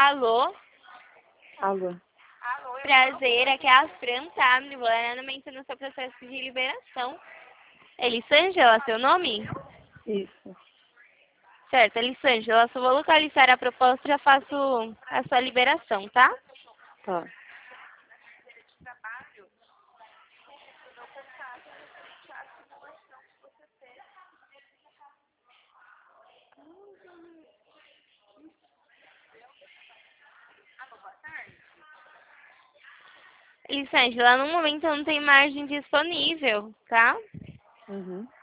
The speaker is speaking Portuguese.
Alô? Alô. Prazer, aqui é a Fran, tá? Regularmente no seu processo de liberação. Elisângela, seu nome? Isso. Certo, Elisângela, só vou localizar a proposta e já faço a sua liberação, tá? Tá. Elisângela, no momento não tem margem disponível, tá? Uhum.